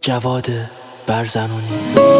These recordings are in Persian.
جواد برزنونی.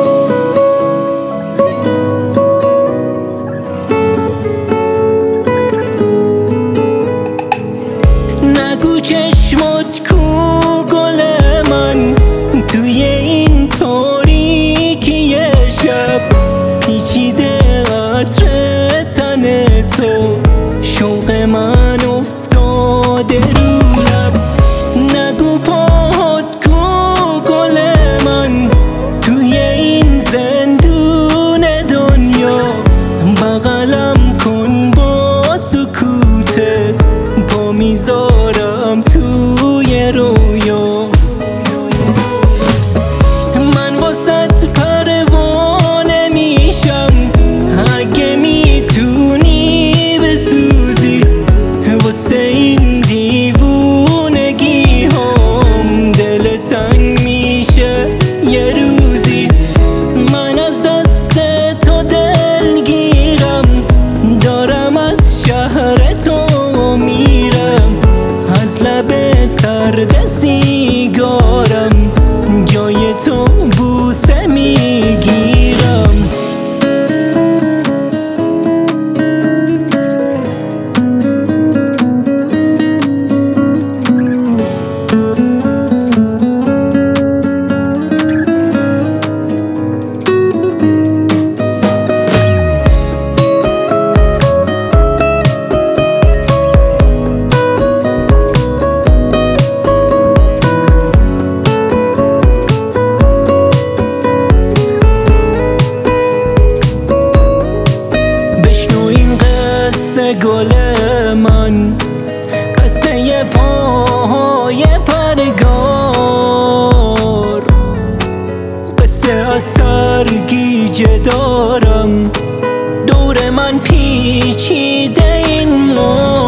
نگو چشمت کو گل من توی این تاریکی شب، پیچیده عطر تن تو، شوق من افتاده رو لب. نگو پاهات کو گل من توی این زندون دنیا، بغلم کن با سکوتت، پا میذارم توی رویا. من واسط پروانه میشم اگه میتونی بسوزی، واسه این دیوونگی هم دل تنگ میشه یه روزی. من از دست تو دلگیرم، دارم از شهر تو میرم، از لب سرد سیگارم جای تو بوسه میگیرم. گل من قصه پاهای پرگار، قصه از سرگیجه دارم، دور من پیچیده این